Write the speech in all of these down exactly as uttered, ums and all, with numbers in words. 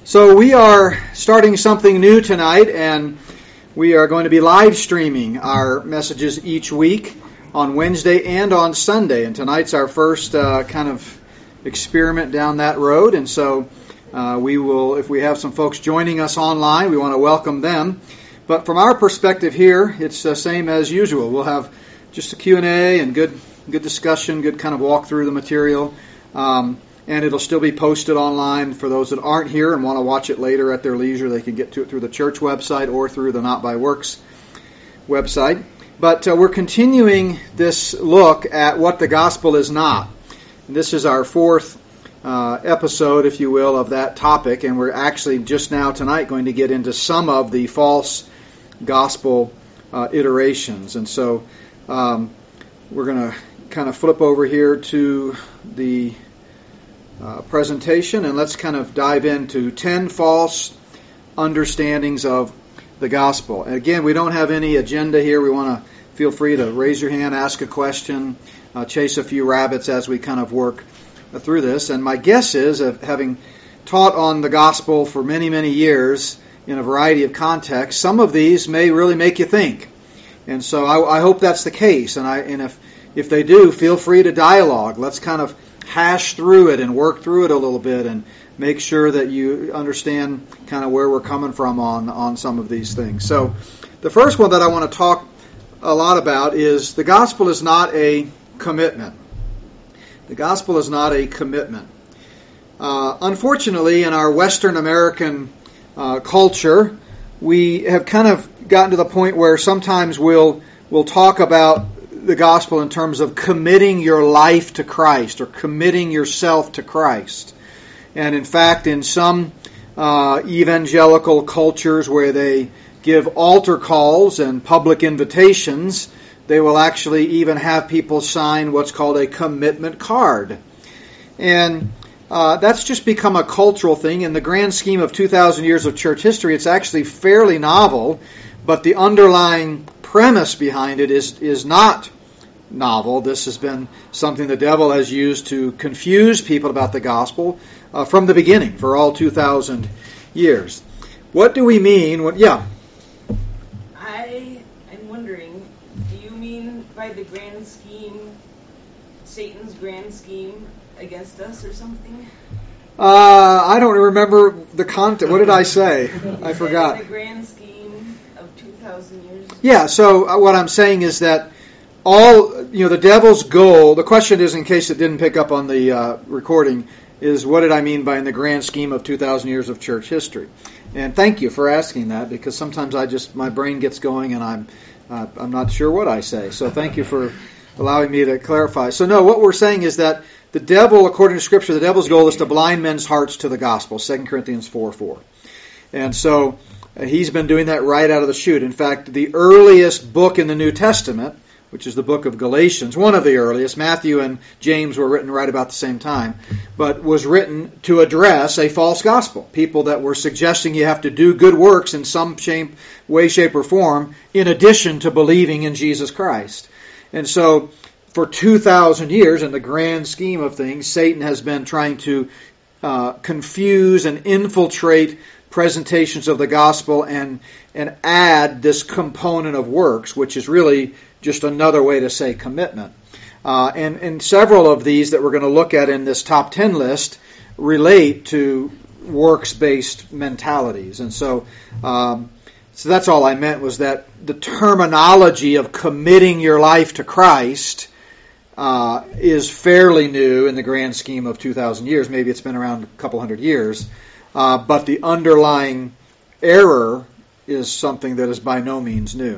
So we are starting something new tonight, and we are going to be live streaming our messages each week on Wednesday and on Sunday. And tonight's our first uh, kind of experiment down that road. And so uh, we will, if we have some folks joining us online, we want to welcome them. But from our perspective here, it's the same as usual. We'll have just a Q and A and good, good discussion, good kind of walk through the material. Um, And it'll still be posted online for those that aren't here and want to watch it later at their leisure. They can get to it through the church website or through the Not by Works website. But uh, we're continuing this look at what the gospel is not. And this is our fourth uh, episode, if you will, of that topic. And we're actually just now tonight going to get into some of the false gospel uh, iterations. And so um, we're going to kind of flip over here to the Uh, presentation, and let's kind of dive into ten false understandings of the gospel. And again, we don't have any agenda here. We want to feel free to raise your hand, ask a question, uh, chase a few rabbits as we kind of work uh, through this. And my guess is, of having taught on the gospel for many, many years in a variety of contexts, some of these may really make you think. And so I, I hope that's the case. And I and if if they do, feel free to dialogue. Let's kind of hash through it and work through it a little bit and make sure that you understand kind of where we're coming from on, on some of these things. So the first one that I want to talk a lot about is the gospel is not a commitment. The gospel is not a commitment. Uh, unfortunately, in our Western American uh, culture, we have kind of gotten to the point where sometimes we'll we'll talk about the gospel in terms of committing your life to Christ or committing yourself to Christ. And in fact, in some uh, evangelical cultures where they give altar calls and public invitations, they will actually even have people sign what's called a commitment card. And uh, that's just become a cultural thing. In the grand scheme of two thousand years of church history, it's actually fairly novel, but the underlying premise behind it is is not novel. This has been something the devil has used to confuse people about the gospel uh, from the beginning for all two thousand years. What do we mean when, yeah? I am wondering, do you mean by the grand scheme, Satan's grand scheme against us or something? Uh, I don't remember the content. What did I say? I forgot. The grand scheme of two thousand years? Yeah, so uh, what I'm saying is that all, you know, the devil's goal, the question is, in case it didn't pick up on the uh, recording, is what did I mean by in the grand scheme of two thousand years of church history? And thank you for asking that, because sometimes I just, my brain gets going and I'm uh, I'm not sure what I say. So thank you for allowing me to clarify. So no, what we're saying is that the devil, according to Scripture, the devil's goal is to blind men's hearts to the gospel, Second Corinthians four four. And so uh, he's been doing that right out of the chute. In fact, the earliest book in the New Testament, which is the book of Galatians, one of the earliest. Matthew and James were written right about the same time, but was written to address a false gospel. People that were suggesting you have to do good works in some shape, way, shape, or form in addition to believing in Jesus Christ. And so for two thousand years, in the grand scheme of things, Satan has been trying to uh, confuse and infiltrate presentations of the gospel and, and add this component of works, which is really just another way to say commitment. Uh, and, and several of these that we're going to look at in this top ten list relate to works-based mentalities. And so, um, so that's all I meant, was that the terminology of committing your life to Christ uh, is fairly new in the grand scheme of two thousand years. Maybe it's been around a couple hundred years. Uh, but the underlying error is something that is by no means new.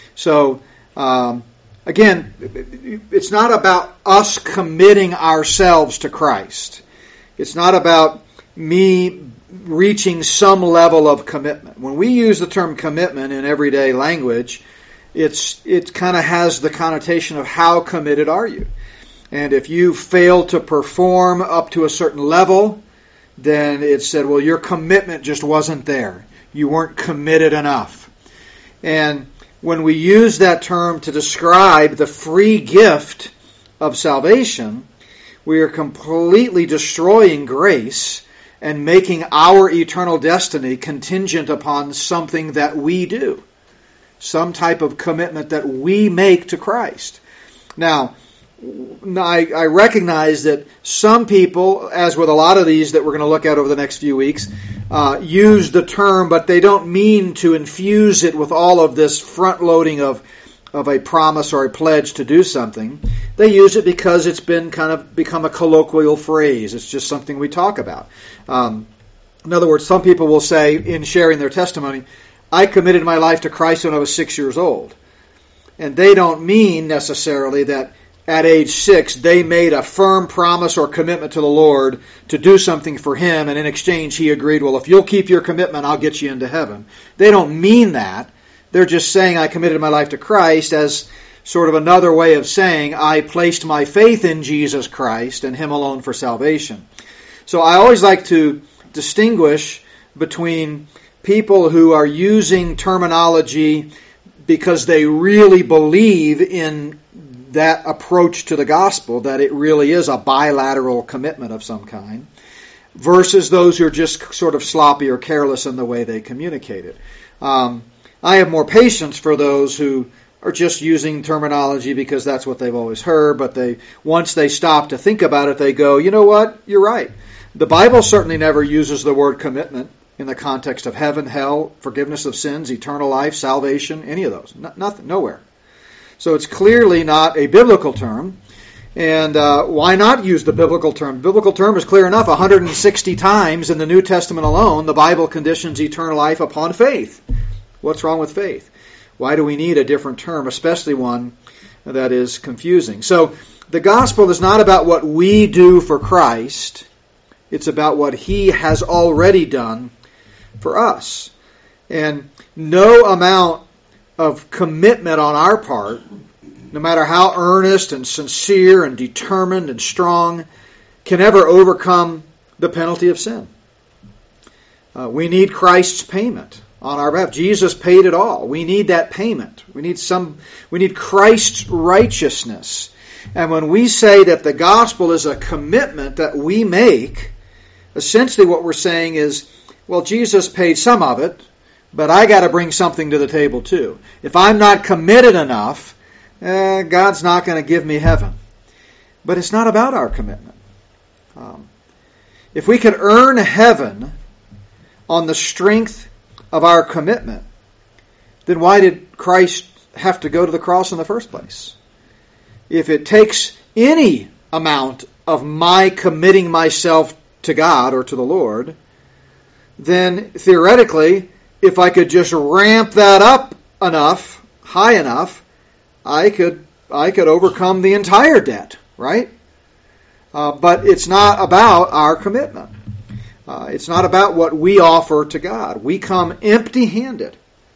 So, Um, again, it's not about us committing ourselves to Christ. It's not about me reaching some level of commitment. When we use the term commitment in everyday language, it's it kind of has the connotation of how committed are you. And if you fail to perform up to a certain level, then it said, well, your commitment just wasn't there. You weren't committed enough. And when we use that term to describe the free gift of salvation, we are completely destroying grace and making our eternal destiny contingent upon something that we do, some type of commitment that we make to Christ. Now, I, I recognize that some people, as with a lot of these that we're going to look at over the next few weeks, uh, use the term, but they don't mean to infuse it with all of this front-loading of of a promise or a pledge to do something. They use it because it's been kind of become a colloquial phrase. It's just something we talk about. Um, in other words, some people will say in sharing their testimony, I committed my life to Christ when I was six years old. And they don't mean necessarily that at age six they made a firm promise or commitment to the Lord to do something for Him, and in exchange He agreed, well, if you'll keep your commitment, I'll get you into heaven. They don't mean that. They're just saying I committed my life to Christ as sort of another way of saying I placed my faith in Jesus Christ and Him alone for salvation. So I always like to distinguish between people who are using terminology because they really believe in that approach to the gospel, that it really is a bilateral commitment of some kind, versus those who are just sort of sloppy or careless in the way they communicate it. Um, I have more patience for those who are just using terminology because that's what they've always heard, but they once they stop to think about it, they go, you know what, you're right. The Bible certainly never uses the word commitment in the context of heaven, hell, forgiveness of sins, eternal life, salvation, any of those. No, nothing, nowhere. So it's clearly not a biblical term. And uh, why not use the biblical term? The biblical term is clear enough. one hundred sixty times in the New Testament alone, the Bible conditions eternal life upon faith. What's wrong with faith? Why do we need a different term, especially one that is confusing? So the gospel is not about what we do for Christ. It's about what He has already done for us. And no amount of commitment on our part, no matter how earnest and sincere and determined and strong, can ever overcome the penalty of sin. Uh, we need Christ's payment on our behalf. Jesus paid it all. We need that payment. We need some. We need Christ's righteousness. And when we say that the gospel is a commitment that we make, essentially what we're saying is, well, Jesus paid some of it, but I got to bring something to the table too. If I'm not committed enough, eh, God's not going to give me heaven. But it's not about our commitment. Um, if we could earn heaven on the strength of our commitment, then why did Christ have to go to the cross in the first place? If it takes any amount of my committing myself to God or to the Lord, then theoretically, if I could just ramp that up enough, high enough, I could I could overcome the entire debt, right? Uh, but it's not about our commitment. Uh, it's not about what we offer to God. We come empty-handed.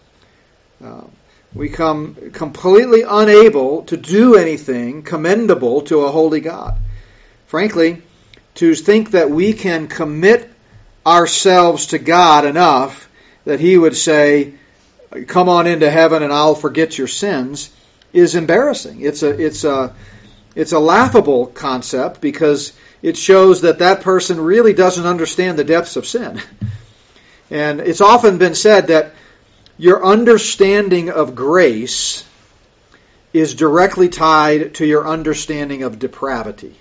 Uh, we come completely unable to do anything commendable to a holy God. Frankly, to think that we can commit ourselves to God enough that He would say, come on into heaven and I'll forget your sins, is embarrassing. It's a it's a it's a laughable concept because it shows that that person really doesn't understand the depths of sin. And it's often been said that your understanding of grace is directly tied to your understanding of depravity.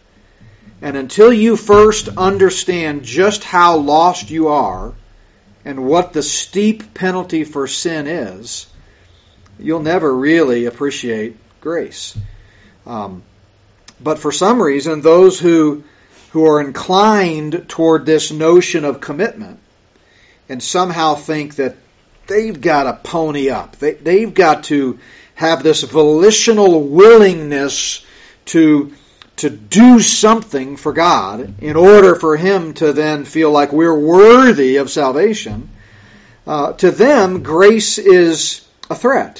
And until you first understand just how lost you are and what the steep penalty for sin is, you'll never really appreciate grace. Um, but for some reason, those who who are inclined toward this notion of commitment and somehow think that they've got to pony up, they, they've got to have this volitional willingness to to do something for God in order for Him to then feel like we're worthy of salvation, uh, to them, grace is a threat.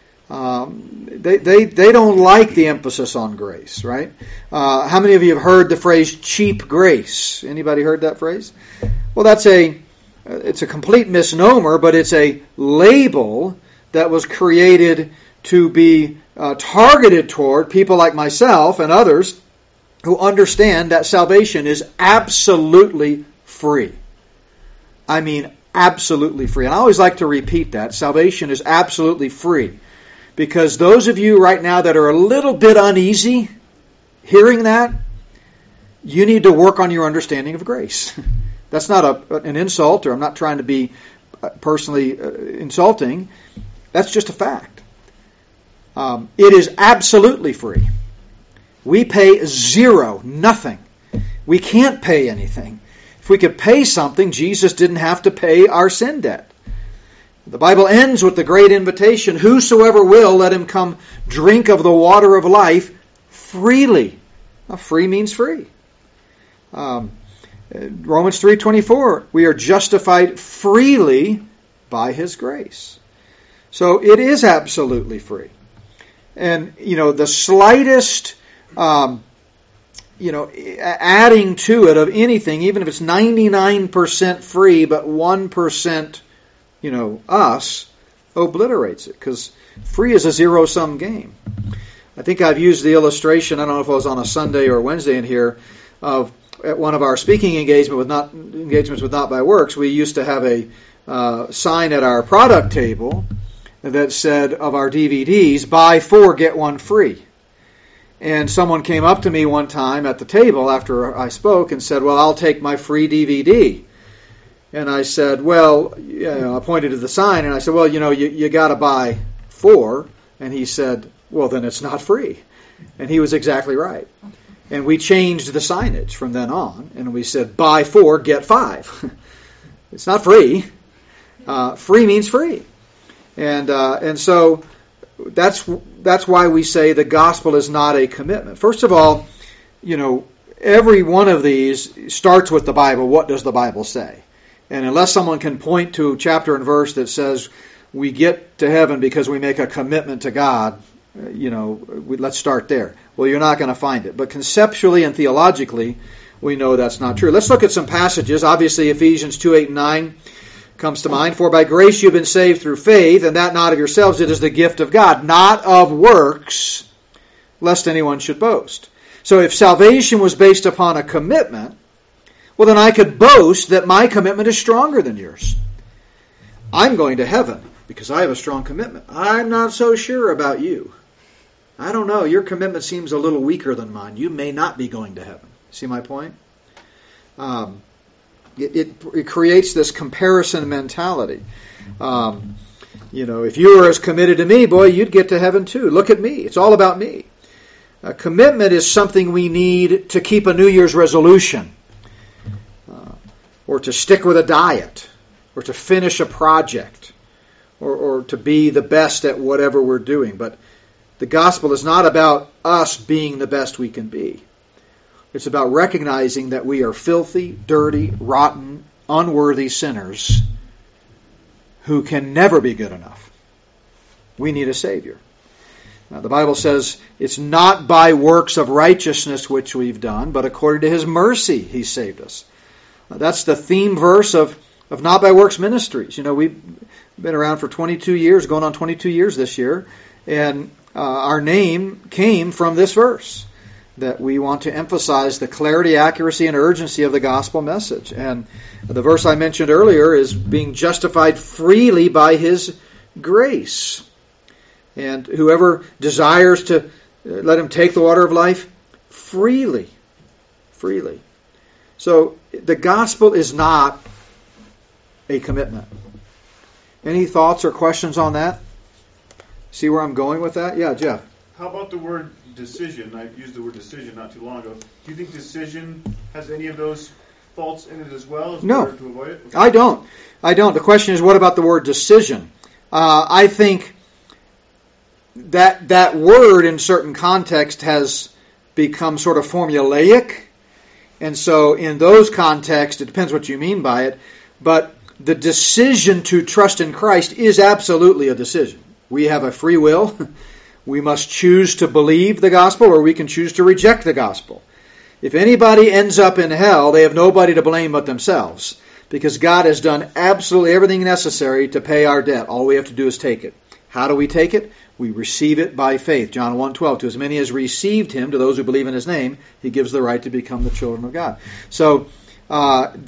Um, they, they, they don't like the emphasis on grace, right? Uh, how many of you have heard the phrase cheap grace? Anybody heard that phrase? Well, that's a, it's a complete misnomer, but it's a label that was created to be uh, targeted toward people like myself and others who understand that salvation is absolutely free. I mean, absolutely free. And I always like to repeat that. Salvation is absolutely free. Because those of you right now that are a little bit uneasy hearing that, you need to work on your understanding of grace. That's not a, an insult, or I'm not trying to be personally uh, insulting. That's just a fact. Um, it is absolutely free. We pay zero, nothing. We can't pay anything. If we could pay something, Jesus didn't have to pay our sin debt. The Bible ends with the great invitation, whosoever will, let him come drink of the water of life freely. Now, free means free. Um, Romans three twenty-four, we are justified freely by His grace. So it is absolutely free. And, you know, the slightest, um, you know, adding to it of anything, even if it's ninety-nine percent free, but one percent, you know, us, obliterates it. Because free is a zero-sum game. I think I've used the illustration, I don't know if it was on a Sunday or Wednesday in here, of at one of our speaking engagement with not, engagements with Not by Works, we used to have a uh, sign at our product table that said of our D V Ds, buy four, get one free. And someone came up to me one time at the table after I spoke and said, well, I'll take my free D V D. And I said, well, you know, I pointed to the sign and I said, well, you know, you, you got to buy four. And he said, well, then it's not free. And he was exactly right. And we changed the signage from then on. And we said, buy four, get five. It's not free. Uh, free means free. And uh, and so that's that's why we say the gospel is not a commitment. First of all, you know, every one of these starts with the Bible. What does the Bible say? And unless someone can point to chapter and verse that says we get to heaven because we make a commitment to God, you know, we, let's start there. Well, you're not going to find it. But conceptually and theologically, we know that's not true. Let's look at some passages. Obviously, Ephesians two, eight, and nine comes to mind. For by grace you've been saved through faith, and that not of yourselves, it is the gift of God, not of works, lest anyone should boast. So if salvation was based upon a commitment, well, then I could boast that my commitment is stronger than yours. I'm going to heaven because I have a strong commitment. I'm not so sure about you. I don't know. Your commitment seems a little weaker than mine. You may not be going to heaven. See my point? Um, it, it, it creates this comparison mentality. Um, you know, if you were as committed to me, boy, you'd get to heaven too. Look at me. It's all about me. A commitment is something we need to keep a New Year's resolution, uh, or to stick with a diet, or to finish a project, or, or to be the best at whatever we're doing. But the gospel is not about us being the best we can be. It's about recognizing that we are filthy, dirty, rotten, unworthy sinners who can never be good enough. We need a Savior. Now, the Bible says it's not by works of righteousness which we've done, but according to His mercy He saved us. Now, that's the theme verse of, of Not by Works Ministries. You know, we've been around for twenty-two years, going on twenty-two years this year, and uh, our name came from this verse, that we want to emphasize the clarity, accuracy, and urgency of the gospel message. And the verse I mentioned earlier is being justified freely by His grace. And whoever desires to let him take the water of life freely. Freely. So the gospel is not a commitment. Any thoughts or questions on that? See where I'm going with that? Yeah, Jeff. How about the word decision? I used the word decision not too long ago. Do you think decision has any of those faults in it as well? Is no. To avoid it? Okay. I don't. I don't. The question is, what about the word decision? Uh, I think that that word in certain context has become sort of formulaic. And so in those contexts, it depends what you mean by it, but the decision to trust in Christ is absolutely a decision. We have a free will. We must choose to believe the gospel, or we can choose to reject the gospel. If anybody ends up in hell, they have nobody to blame but themselves, because God has done absolutely everything necessary to pay our debt. All we have to do is take it. How do we take it? We receive it by faith. John one twelve, to as many as received Him, to those who believe in His name, He gives the right to become the children of God. So uh, that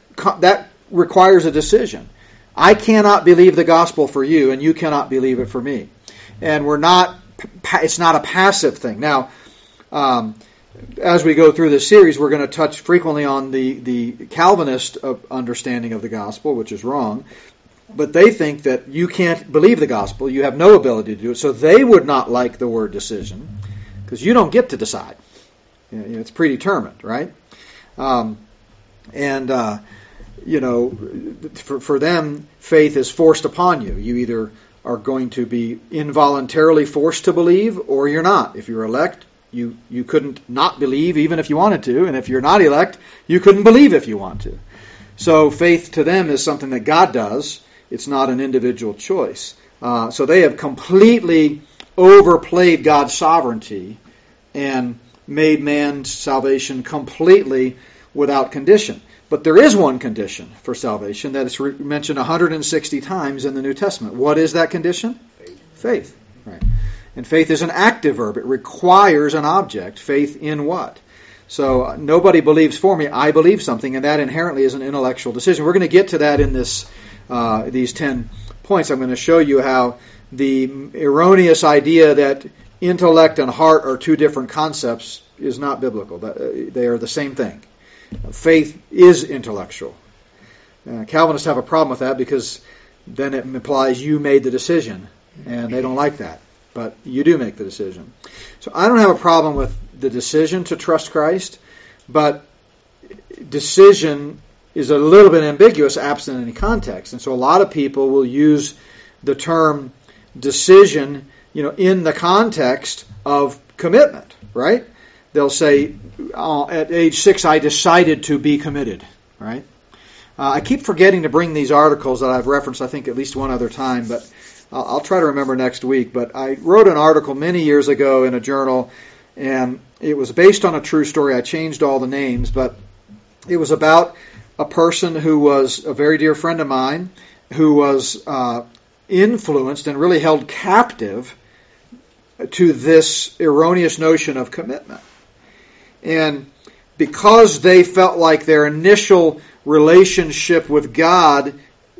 that requires a decision. I cannot believe the gospel for you, and you cannot believe it for me. And we're not, it's not a passive thing. Now, um, as we go through this series, we're going to touch frequently on the, the Calvinist understanding of the gospel, which is wrong. But they think that you can't believe the gospel. You have no ability to do it. So they would not like the word decision, because you don't get to decide. You know, it's predetermined, right? Um, and, uh, you know, for, for them, faith is forced upon you. You either are going to be involuntarily forced to believe, or you're not. If you're elect, you, you couldn't not believe even if you wanted to. And if you're not elect, you couldn't believe if you want to. So faith to them is something that God does. It's not an individual choice. Uh, so they have completely overplayed God's sovereignty and made man's salvation completely without condition. But there is one condition for salvation that is re- mentioned one hundred sixty times in the New Testament. What is that condition? Faith. Faith. Right. And faith is an active verb. It requires an object. Faith in what? So uh, nobody believes for me. I believe something, and that inherently is an intellectual decision. We're going to get to that in this uh, these ten points. I'm going to show you how the erroneous idea that intellect and heart are two different concepts is not biblical. They are the same thing. Faith is intellectual. Uh, Calvinists have a problem with that because then it implies you made the decision, and they don't like that. But you do make the decision. So I don't have a problem with the decision to trust Christ, but decision is a little bit ambiguous absent any context. And so a lot of people will use the term decision, you know, in the context of commitment, right? They'll say, oh, at age six, I decided to be committed, right? Uh, I keep forgetting to bring these articles that I've referenced, I think, at least one other time, but I'll, I'll try to remember next week. But I wrote an article many years ago in a journal, and it was based on a true story. I changed all the names, but it was about a person who was a very dear friend of mine who was uh, influenced and really held captive to this erroneous notion of commitment. And because they felt like their initial relationship with God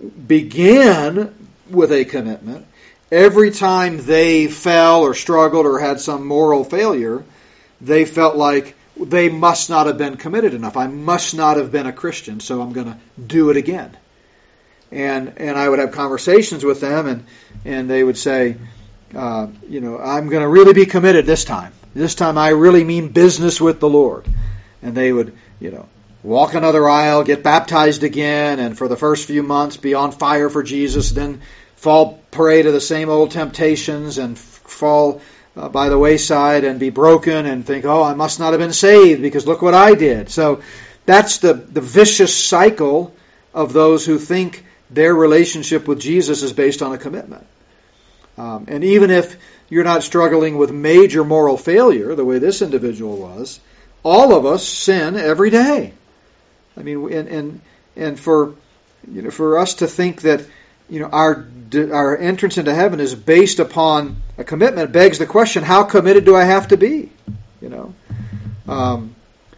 began with a commitment, every time they fell or struggled or had some moral failure, they felt like they must not have been committed enough. I must not have been a Christian, so I'm going to do it again. And and I would have conversations with them, and, and they would say, uh, you know, I'm going to really be committed this time. This time I really mean business with the Lord. And they would, you know, walk another aisle, get baptized again, and for the first few months be on fire for Jesus, then fall prey to the same old temptations and f- fall uh, by the wayside and be broken and think, oh, I must not have been saved because look what I did. So that's the, the vicious cycle of those who think their relationship with Jesus is based on a commitment. Um, and even if you're not struggling with major moral failure, the way this individual was, all of us sin every day. I mean, and and, and for you know, for us to think that you know our our entrance into heaven is based upon a commitment begs the question: how committed do I have to be? You know, um,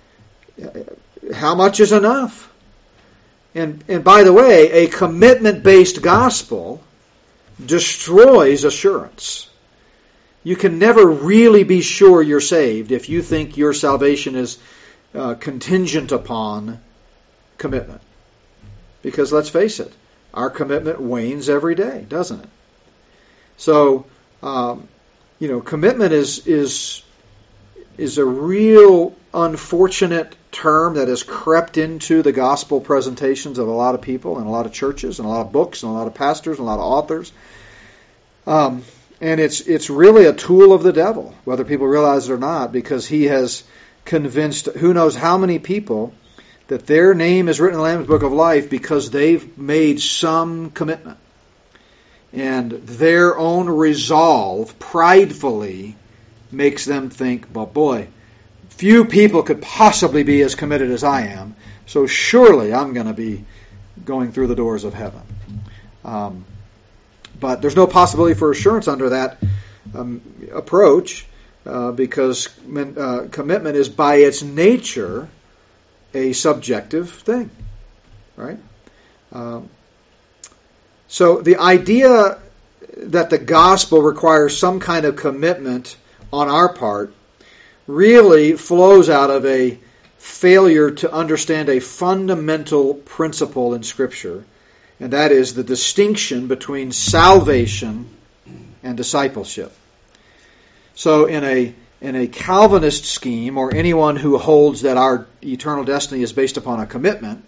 how much is enough? And and by the way, a commitment-based gospel destroys assurance. You can never really be sure you're saved if you think your salvation is uh, contingent upon commitment. Because let's face it, our commitment wanes every day, doesn't it? So, um, you know, commitment is is is a real unfortunate term that has crept into the gospel presentations of a lot of people and a lot of churches and a lot of books and a lot of pastors and a lot of authors. Um, and it's it's really a tool of the devil, whether people realize it or not, because he has convinced who knows how many people that their name is written in the Lamb's Book of Life because they've made some commitment. And their own resolve pridefully makes them think, but boy, few people could possibly be as committed as I am, so surely I'm going to be going through the doors of heaven. Um, but there's no possibility for assurance under that um, approach uh, because uh, commitment is by its nature a subjective thing, right? Um, so the idea that the gospel requires some kind of commitment on our part really flows out of a failure to understand a fundamental principle in Scripture, and that is the distinction between salvation and discipleship. So in a in a Calvinist scheme, or anyone who holds that our eternal destiny is based upon a commitment,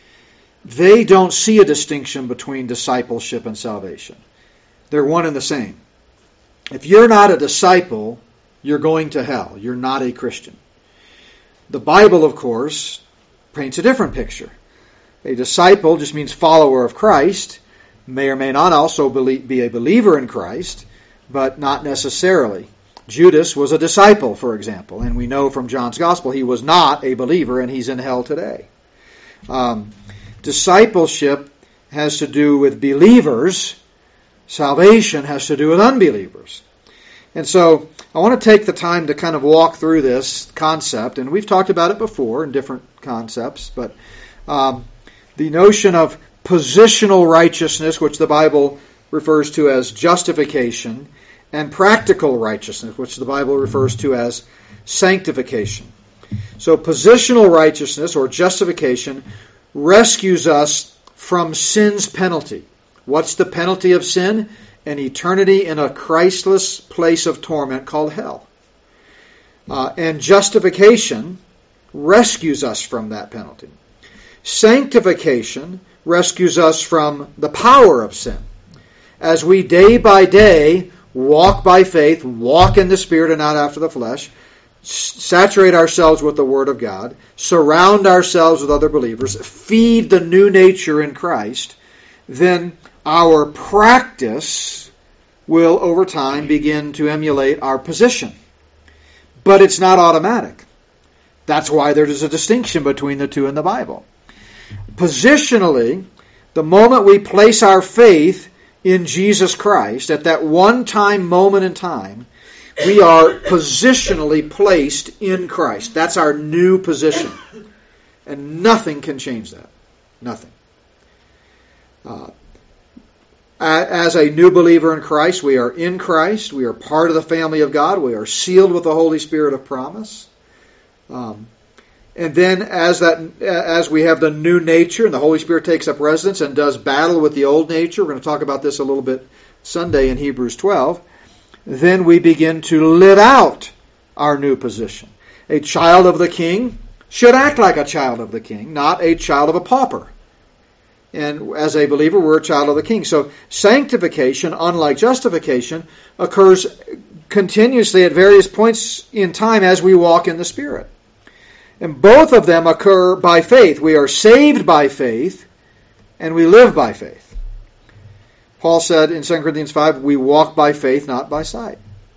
they don't see a distinction between discipleship and salvation. They're one and the same. If you're not a disciple, you're going to hell. You're not a Christian. The Bible, of course, paints a different picture. A disciple just means follower of Christ, may or may not also be a believer in Christ, but not necessarily. Judas was a disciple, for example, and we know from John's Gospel he was not a believer, and he's in hell today. Um, discipleship has to do with believers. Salvation has to do with unbelievers. And so I want to take the time to kind of walk through this concept, and we've talked about it before in different concepts, but um, the notion of positional righteousness, which the Bible refers to as justification, and practical righteousness, which the Bible refers to as sanctification. So positional righteousness or justification rescues us from sin's penalty. What's the penalty of sin? An eternity in a Christless place of torment called hell. Uh, and justification rescues us from that penalty. Sanctification rescues us from the power of sin. As we day by day walk by faith, walk in the Spirit and not after the flesh, saturate ourselves with the Word of God, surround ourselves with other believers, feed the new nature in Christ, then our practice will, over time, begin to emulate our position. But it's not automatic. That's why there is a distinction between the two in the Bible. Positionally, the moment we place our faith in Jesus Christ, at that one-time moment in time, we are positionally placed in Christ. That's our new position. And nothing can change that. Nothing. Uh, as a new believer in Christ, we are in Christ. We are part of the family of God. We are sealed with the Holy Spirit of promise. Um, and then as that, as we have the new nature and the Holy Spirit takes up residence and does battle with the old nature, we're going to talk about this a little bit Sunday in Hebrews twelve, then we begin to live out our new position. A child of the King should act like a child of the King, not a child of a pauper. And as a believer, we're a child of the King. So sanctification, unlike justification, occurs continuously at various points in time as we walk in the Spirit. And both of them occur by faith. We are saved by faith, and we live by faith. Paul said in Second Corinthians five, we walk by faith, not by sight.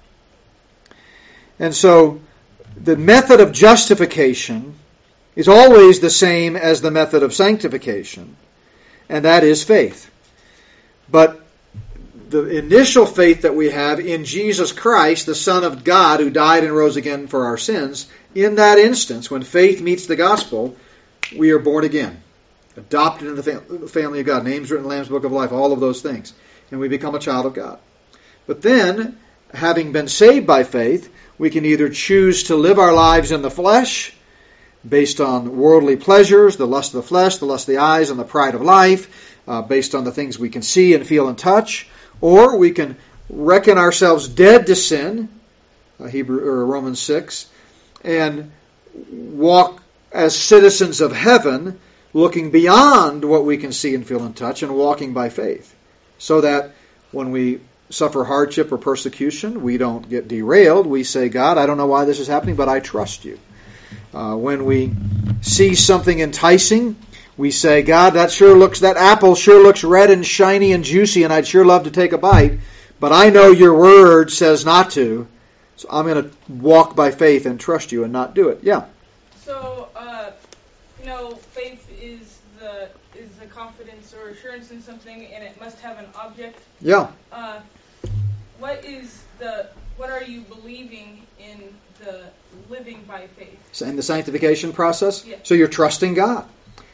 And so the method of justification is always the same as the method of sanctification, and that is faith. But the initial faith that we have in Jesus Christ, the Son of God, who died and rose again for our sins, in that instance, when faith meets the gospel, we are born again, adopted in the family of God, names written in the Lamb's Book of Life, all of those things, and we become a child of God. But then, having been saved by faith, we can either choose to live our lives in the flesh, based on worldly pleasures, the lust of the flesh, the lust of the eyes, and the pride of life, uh, based on the things we can see and feel and touch, or we can reckon ourselves dead to sin, uh, Hebrew or Romans six, and walk as citizens of heaven, looking beyond what we can see and feel and touch, and walking by faith, so that when we suffer hardship or persecution, we don't get derailed. We say, God, I don't know why this is happening, but I trust you. Uh, when we see something enticing, we say, God, that sure looks, that apple sure looks red and shiny and juicy, and I'd sure love to take a bite, but I know your word says not to, so I'm going to walk by faith and trust you and not do it. Yeah. So, uh, you know, faith is the is the confidence or assurance in something, and it must have an object. Yeah. Uh, what is the what are you believing in the living by faith? In the sanctification process? Yes. So you're trusting God.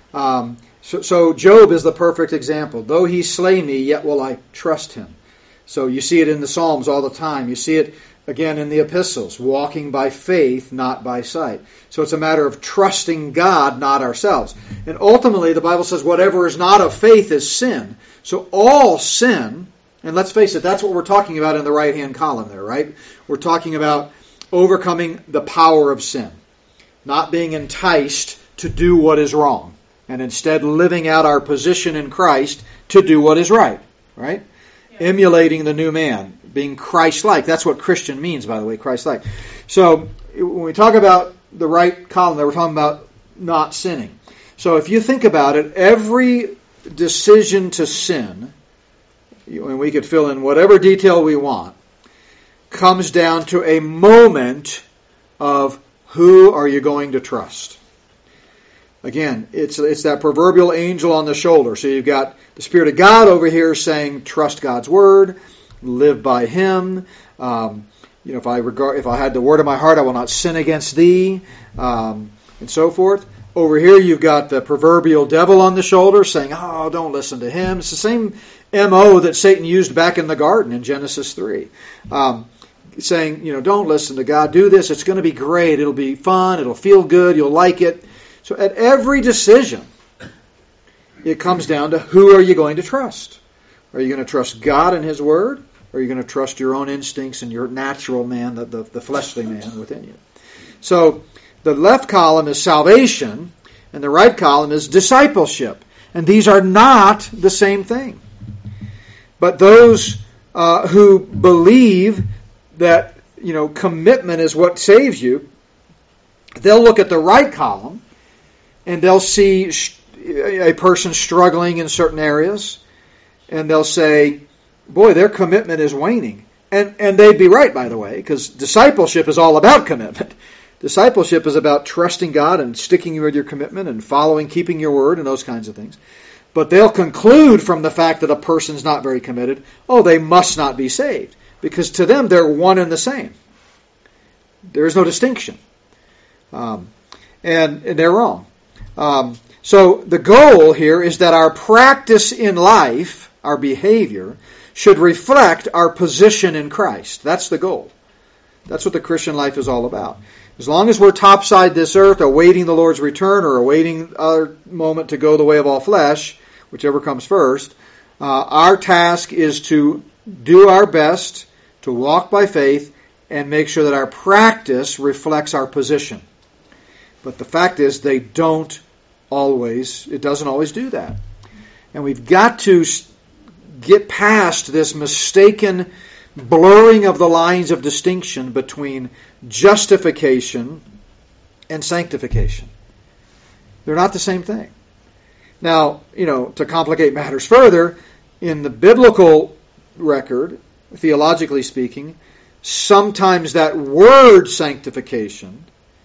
Um, so, so Job is the perfect example. Though he slay me, yet will I trust him. So you see it in the Psalms all the time. You see it again in the epistles, walking by faith, not by sight. So it's a matter of trusting God, not ourselves. And ultimately, the Bible says whatever is not of faith is sin. So all sin, and let's face it, that's what we're talking about in the right-hand column there, right? We're talking about overcoming the power of sin, not being enticed to do what is wrong, and instead living out our position in Christ to do what is right, right? Yeah. Emulating the new man, being Christ-like. That's what Christian means, by the way, Christ-like. So when we talk about the right column there, we're talking about not sinning. So if you think about it, every decision to sin, and we could fill in whatever detail we want, comes down to a moment of who are you going to trust. Again, it's it's that proverbial angel on the shoulder. So you've got the Spirit of God over here saying, trust God's word, live by Him. Um, you know, if I regard, if I had the word of my heart, I will not sin against thee, um, and so forth. Over here, you've got the proverbial devil on the shoulder saying, oh, don't listen to him. It's the same M O that Satan used back in the garden in Genesis three. Um, saying, you know, don't listen to God. Do this. It's going to be great. It'll be fun. It'll feel good. You'll like it. So at every decision, it comes down to who are you going to trust? Are you going to trust God and His Word? Or are you going to trust your own instincts and your natural man, the, the, the fleshly man within you? So the left column is salvation, and the right column is discipleship. And these are not the same thing. But those uh, who believe that, you know, commitment is what saves you, they'll look at the right column and they'll see a person struggling in certain areas, and they'll say, boy, their commitment is waning. And and they'd be right, by the way, because discipleship is all about commitment. Discipleship is about trusting God and sticking with your commitment and following, keeping your word and those kinds of things. But they'll conclude from the fact that a person's not very committed, oh, they must not be saved. Because to them, they're one and the same. There is no distinction. Um, and, and they're wrong. Um, so the goal here is that our practice in life, our behavior, should reflect our position in Christ. That's the goal. That's what the Christian life is all about. As long as we're topside this earth, awaiting the Lord's return or awaiting our moment to go the way of all flesh, whichever comes first, uh, our task is to do our best to walk by faith and make sure that our practice reflects our position. But the fact is, they don't always, it doesn't always do that. And we've got to get past this mistaken blurring of the lines of distinction between justification and sanctification. They're not the same thing. Now, you know, to complicate matters further, in the biblical record, theologically speaking, sometimes that word sanctification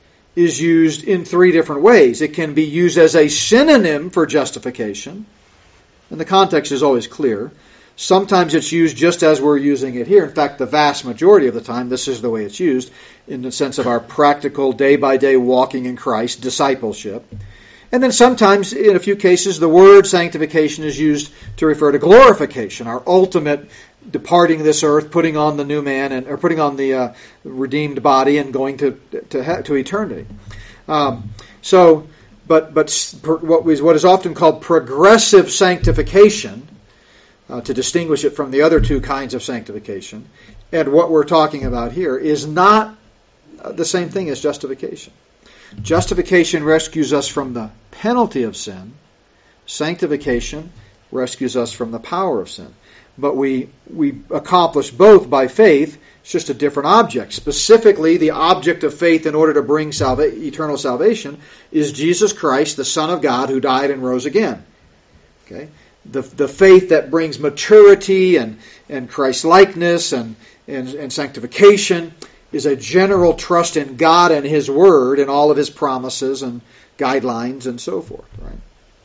is used in three different ways. It can be used as a synonym for justification, and the context is always clear. Sometimes it's used just as we're using it here. In fact, the vast majority of the time, this is the way it's used, in the sense of our practical, day-by-day walking in Christ, discipleship. And then sometimes, in a few cases, the word sanctification is used to refer to glorification, our ultimate departing this earth, putting on the new man, and or putting on the uh, redeemed body, and going to to, to eternity. Um, so, but but what was what is often called progressive sanctification, uh, to distinguish it from the other two kinds of sanctification, and what we're talking about here is not the same thing as justification. Justification rescues us from the penalty of sin. Sanctification rescues us from the power of sin. But we we accomplish both by faith. It's just a different object. Specifically, the object of faith in order to bring salva- eternal salvation is Jesus Christ, the Son of God, who died and rose again. Okay, the the faith that brings maturity and and Christ-likeness and, and and sanctification is a general trust in God and His Word and all of His promises and guidelines and so forth. Right.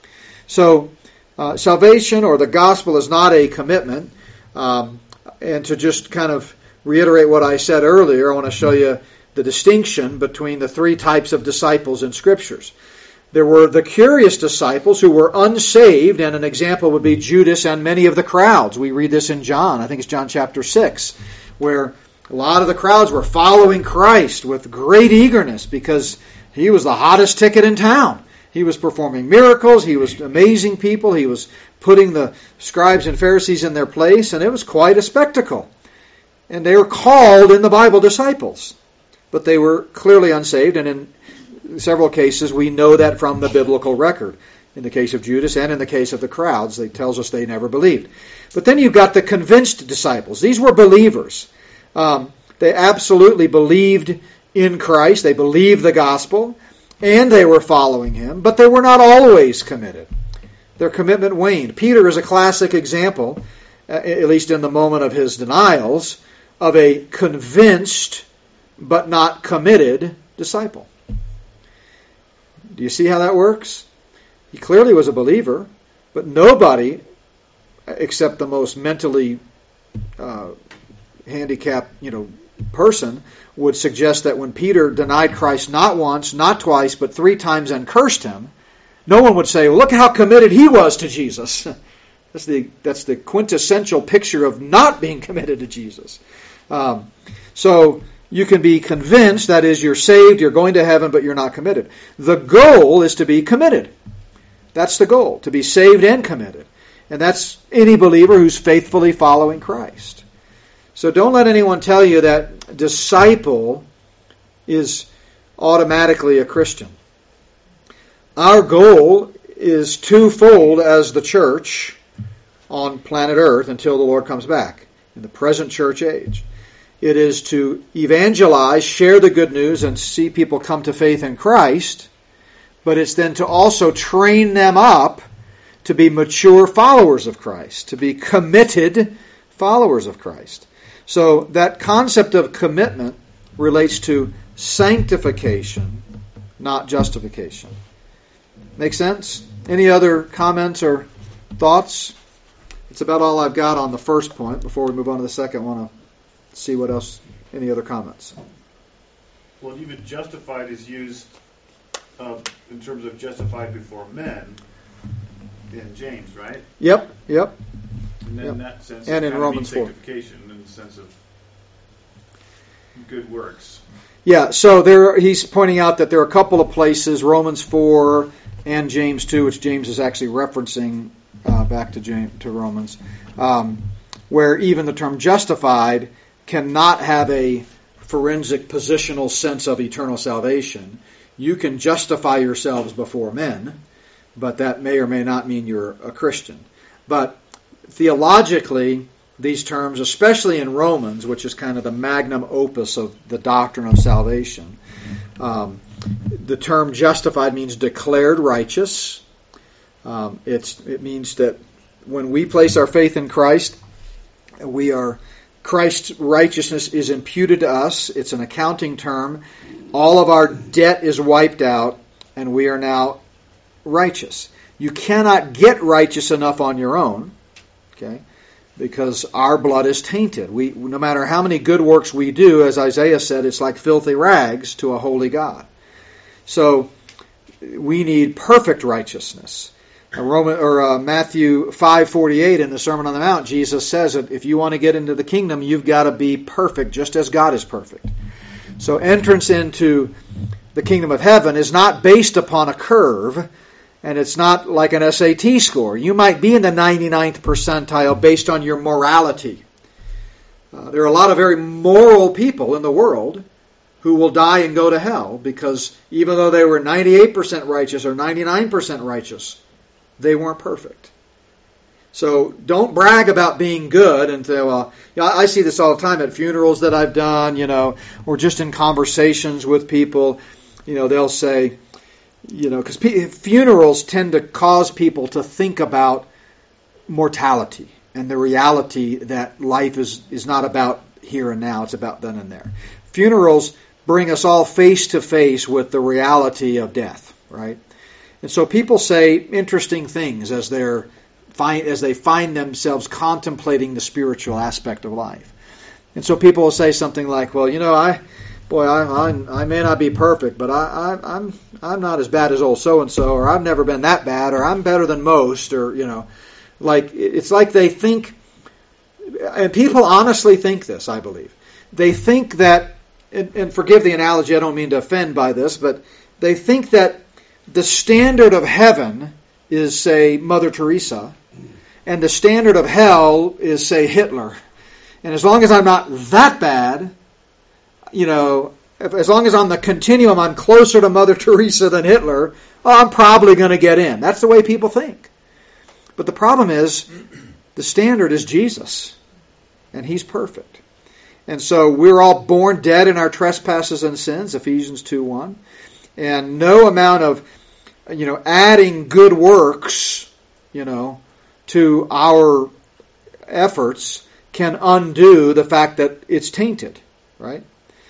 So. Uh, salvation or the gospel is not a commitment. Um, and to just kind of reiterate what I said earlier, I want to show you the distinction between the three types of disciples in Scriptures. There were the curious disciples who were unsaved, and an example would be Judas and many of the crowds. We read this in John, I think it's John chapter six, where a lot of the crowds were following Christ with great eagerness because he was the hottest ticket in town. He was performing miracles, he was amazing people, he was putting the scribes and Pharisees in their place, and it was quite a spectacle. And they were called in the Bible disciples, but they were clearly unsaved, and in several cases we know that from the biblical record. In the case of Judas and in the case of the crowds, it tells us they never believed. But then you've got the convinced disciples. These were believers. Um, they absolutely believed in Christ, they believed the gospel, and they were following him, but they were not always committed. Their commitment waned. Peter is a classic example, at least in the moment of his denials, of a convinced but not committed disciple. Do you see how that works? He clearly was a believer, but nobody, except the most mentally uh, handicapped, you know, person, would suggest that when Peter denied Christ not once, not twice, but three times and cursed him, no one would say, well, look how committed he was to Jesus. That's the that's the quintessential picture of not being committed to Jesus. Um, so you can be convinced, that is, you're saved, you're going to heaven, but you're not committed. The goal is to be committed. That's the goal, to be saved and committed. And that's any believer who's faithfully following Christ. So don't let anyone tell you that disciple is automatically a Christian. Our goal is twofold as the church on planet Earth until the Lord comes back, in the present church age. It is to evangelize, share the good news, and see people come to faith in Christ, but it's then to also train them up to be mature followers of Christ, to be committed followers of Christ. So that concept of commitment relates to sanctification, not justification. Make sense? Any other comments or thoughts? It's about all I've got on the first point. Before we move on to the second, I want to see what else, any other comments. Well, even justified is used uh, in terms of justified before men in James, right? Yep, yep. And then yep. in that sense, and in kind Romans of means four. sanctification in the sense of good works. Yeah, so there he's pointing out that there are a couple of places, Romans four and James two, which James is actually referencing uh, back to James, to Romans, um, where even the term justified cannot have a forensic positional sense of eternal salvation. You can justify yourselves before men, but that may or may not mean you're a Christian. But theologically, these terms, especially in Romans, which is kind of the magnum opus of the doctrine of salvation, um, the term justified means declared righteous. Um, it's it means that when we place our faith in Christ, we are Christ's righteousness is imputed to us. It's an accounting term. All of our debt is wiped out, and we are now righteous. You cannot get righteous enough on your own, okay? Because our blood is tainted. We, no matter how many good works we do, as Isaiah said, it's like filthy rags to a holy God. So we need perfect righteousness. Roman, or uh, Matthew five forty-eight in the Sermon on the Mount, Jesus says that if you want to get into the kingdom, you've got to be perfect, just as God is perfect. So entrance into the kingdom of heaven is not based upon a curve, and it's not like an S A T score. You might be in the ninety-ninth percentile based on your morality. Uh, there are a lot of very moral people in the world who will die and go to hell because even though they were ninety-eight percent righteous or ninety-nine percent righteous, they weren't perfect. So don't brag about being good and say, well, you know, I see this all the time at funerals that I've done, you know, or just in conversations with people. You know, they'll say, you know, because pe- funerals tend to cause people to think about mortality and the reality that life is, is not about here and now, it's about then and there. Funerals bring us all face to face with the reality of death, right? And so people say interesting things as they're find as they find themselves contemplating the spiritual aspect of life. And so people will say something like, well, you know, I boy, I, I, I may not be perfect, but I, I, I'm I'm not as bad as old so-and-so, or I've never been that bad, or I'm better than most, or, you know, like, it's like they think, and people honestly think this, I believe. They think that, and, and forgive the analogy, I don't mean to offend by this, but they think that the standard of heaven is, say, Mother Teresa, and the standard of hell is, say, Hitler. And as long as I'm not that bad, you know, if, as long as on the continuum I'm closer to Mother Teresa than Hitler, oh, I'm probably going to get in. That's the way people think. But the problem is, the standard is Jesus, and He's perfect. And so we're all born dead in our trespasses and sins, Ephesians two one. And no amount of, you know, adding good works, you know, to our efforts can undo the fact that it's tainted, right?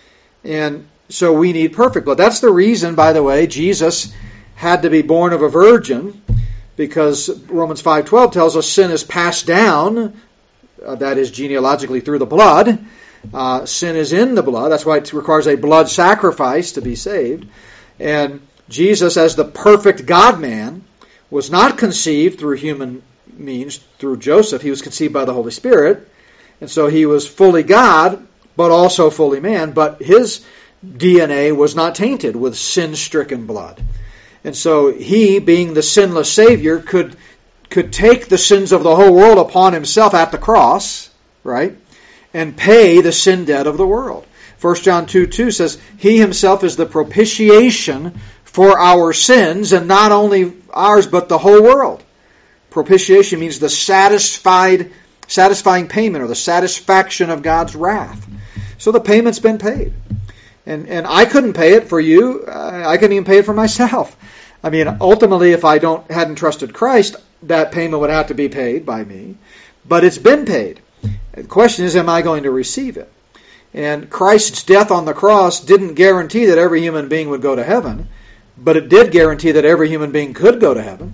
And so we need perfect blood. That's the reason, by the way, Jesus had to be born of a virgin, because Romans five twelve tells us sin is passed down, uh, that is genealogically through the blood. Uh, sin is in the blood. That's why it requires a blood sacrifice to be saved. And Jesus, as the perfect God-man, was not conceived through human means, through Joseph. He was conceived by the Holy Spirit. And so he was fully God, but also fully man. But his D N A was not tainted with sin-stricken blood. And so he, being the sinless Savior, could could take the sins of the whole world upon himself at the cross, right, and pay the sin debt of the world. First John two two says, He himself is the propitiation for our sins, and not only ours, but the whole world. Propitiation means the satisfied, satisfying payment, or the satisfaction of God's wrath. So the payment's been paid. And and I couldn't pay it for you. I couldn't even pay it for myself. I mean, ultimately, if I don't hadn't trusted Christ, that payment would have to be paid by me. But it's been paid. The question is, am I going to receive it? And Christ's death on the cross didn't guarantee that every human being would go to heaven, but it did guarantee that every human being could go to heaven.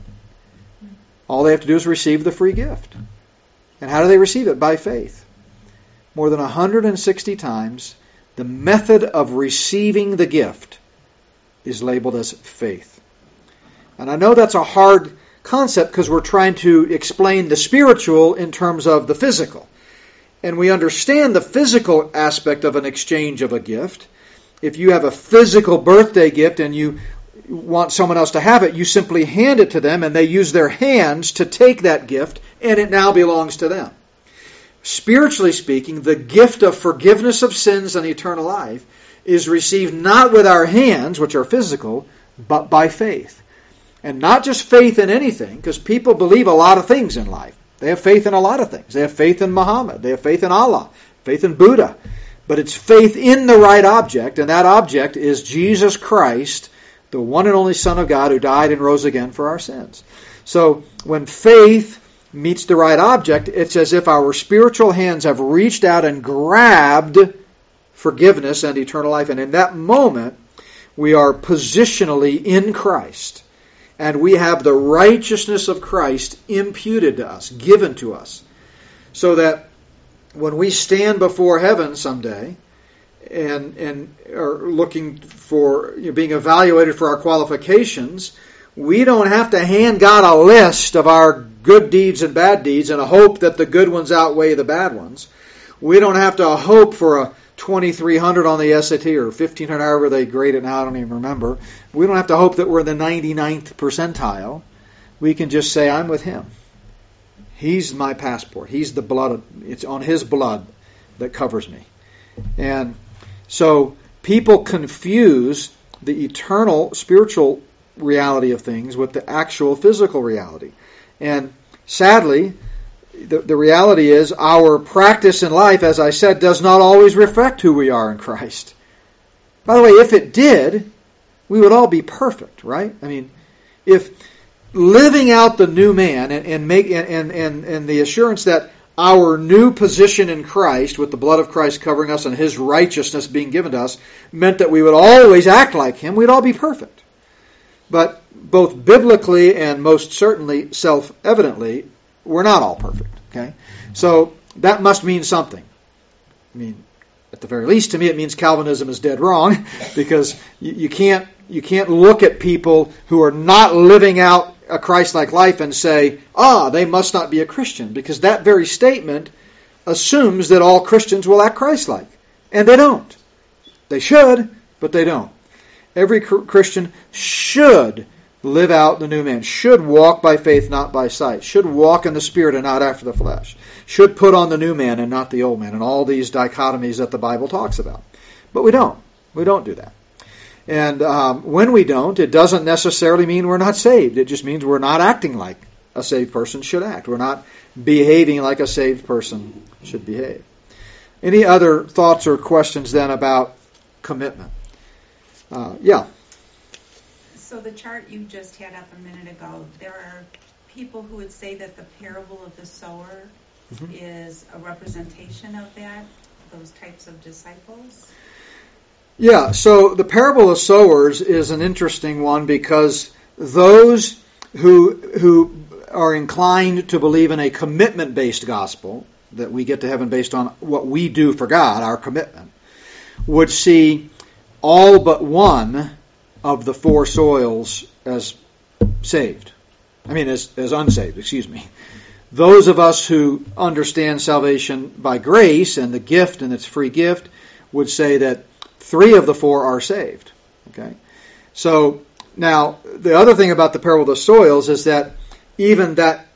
All they have to do is receive the free gift. And how do they receive it? By faith. More than one hundred sixty times, the method of receiving the gift is labeled as faith. And I know that's a hard concept because we're trying to explain the spiritual in terms of the physical. And we understand the physical aspect of an exchange of a gift. If you have a physical birthday gift and you want someone else to have it, you simply hand it to them and they use their hands to take that gift, and it now belongs to them. Spiritually speaking, the gift of forgiveness of sins and eternal life is received not with our hands, which are physical, but by faith. And not just faith in anything, because people believe a lot of things in life. They have faith in a lot of things. They have faith in Muhammad. They have faith in Allah. Faith in Buddha. But it's faith in the right object, and that object is Jesus Christ, the one and only Son of God who died and rose again for our sins. So when faith meets the right object, it's as if our spiritual hands have reached out and grabbed forgiveness and eternal life. And in that moment, we are positionally in Christ. And we have the righteousness of Christ imputed to us, given to us. So that when we stand before heaven someday and and are looking for, you know, being evaluated for our qualifications, we don't have to hand God a list of our good deeds and bad deeds and hope that the good ones outweigh the bad ones. We don't have to hope for a twenty-three hundred on the S A T or fifteen hundred, however they grade it now, I don't even remember. We don't have to hope that we're in the ninety-ninth percentile. We can just say, I'm with Him. He's my passport. He's the blood. It's on His blood that covers me. And so people confuse the eternal spiritual reality of things with the actual physical reality. And sadly, the, the reality is our practice in life, as I said, does not always reflect who we are in Christ. By the way, if it did, we would all be perfect, right? I mean, if living out the new man and, and make and, and, and the assurance that our new position in Christ, with the blood of Christ covering us and His righteousness being given to us, meant that we would always act like Him, we'd all be perfect. But both biblically and most certainly self-evidently, we're not all perfect. Okay, so that must mean something. I mean, at the very least, to me, it means Calvinism is dead wrong, because you, you can't you can't look at people who are not living out a Christ-like life and say, ah, they must not be a Christian, because that very statement assumes that all Christians will act Christ-like, and they don't. They should, but they don't. Every Christian should live out the new man, should walk by faith, not by sight, should walk in the Spirit and not after the flesh, should put on the new man and not the old man, and all these dichotomies that the Bible talks about. But we don't. We don't do that. And um, when we don't, it doesn't necessarily mean we're not saved. It just means we're not acting like a saved person should act. We're not behaving like a saved person should behave. Any other thoughts or questions then about commitment? Uh, yeah. So the chart you just had up a minute ago, there are people who would say that the parable of the sower mm-hmm. is a representation of that, those types of disciples? Yeah, so the parable of sowers is an interesting one, because those who who are inclined to believe in a commitment-based gospel, that we get to heaven based on what we do for God, our commitment, would see all but one of the four soils as saved. I mean, as, as unsaved, excuse me. Those of us who understand salvation by grace and the gift and its free gift would say that three of the four are saved. Okay? So, now, the other thing about the parable of the soils is that even that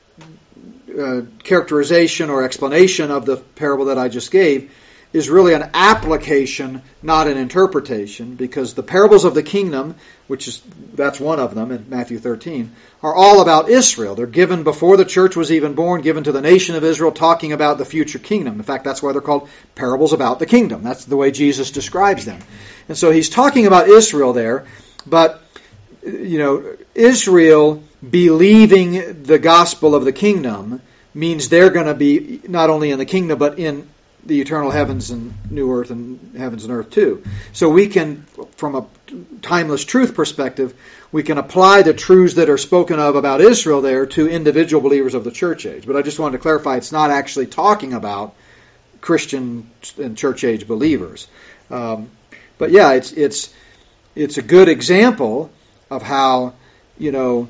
uh, characterization or explanation of the parable that I just gave is really an application, not an interpretation, because the parables of the kingdom, which is that's one of them in Matthew thirteen, are all about Israel. They're given before the church was even born, given to the nation of Israel, talking about the future kingdom. In fact, that's why they're called parables about the kingdom. That's the way Jesus describes them. And so he's talking about Israel there, but you know, Israel believing the gospel of the kingdom means they're going to be not only in the kingdom, but in the eternal heavens and new earth and heavens and earth too. So we can, from a timeless truth perspective, we can apply the truths that are spoken of about Israel there to individual believers of the church age. But I just wanted to clarify, it's not actually talking about Christian and church age believers. Um, but yeah, it's it's it's a good example of how, you know,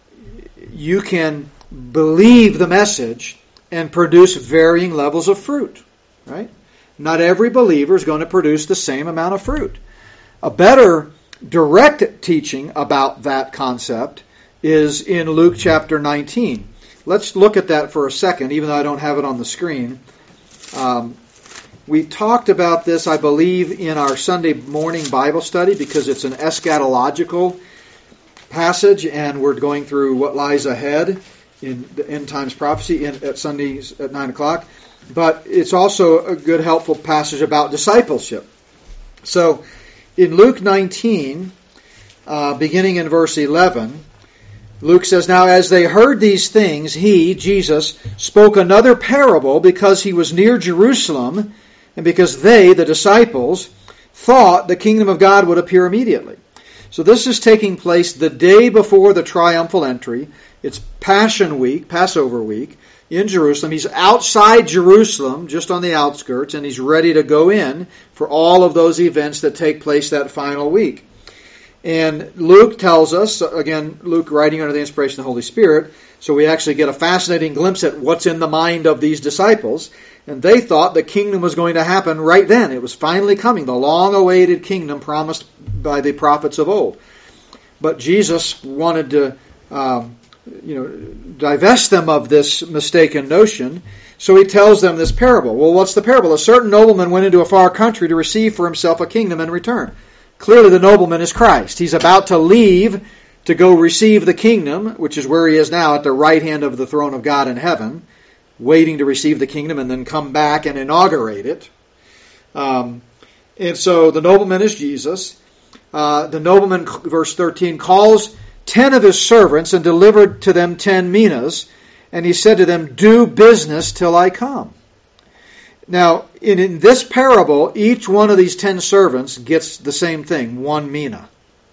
you can believe the message and produce varying levels of fruit. Right? Not every believer is going to produce the same amount of fruit. A better direct teaching about that concept is in Luke chapter nineteen. Let's look at that for a second, even though I don't have it on the screen. Um, we talked about this, I believe, in our Sunday morning Bible study, because it's an eschatological passage, and we're going through what lies ahead in the end times prophecy in, at Sundays at nine o'clock. But it's also a good, helpful passage about discipleship. So, in Luke nineteen, uh, beginning in verse eleven, Luke says, "Now as they heard these things, he, Jesus, spoke another parable, because he was near Jerusalem, and because they, the disciples, thought the kingdom of God would appear immediately." So this is taking place the day before the triumphal entry. It's Passion Week, Passover week, in Jerusalem. He's outside Jerusalem, just on the outskirts, and he's ready to go in for all of those events that take place that final week. And Luke tells us, again, Luke writing under the inspiration of the Holy Spirit, so we actually get a fascinating glimpse at what's in the mind of these disciples. And they thought the kingdom was going to happen right then. It was finally coming, the long-awaited kingdom promised by the prophets of old. But Jesus wanted to um, you know, divest them of this mistaken notion. So he tells them this parable. Well, what's the parable? A certain nobleman went into a far country to receive for himself a kingdom and return. Clearly the nobleman is Christ. He's about to leave to go receive the kingdom, which is where he is now at the right hand of the throne of God in heaven, waiting to receive the kingdom and then come back and inaugurate it. Um, and so the nobleman is Jesus. Uh, the nobleman, verse thirteen, calls ten of his servants and delivered to them ten minas, and he said to them, "Do business till I come." Now, in, in this parable, each one of these ten servants gets the same thing, one mina.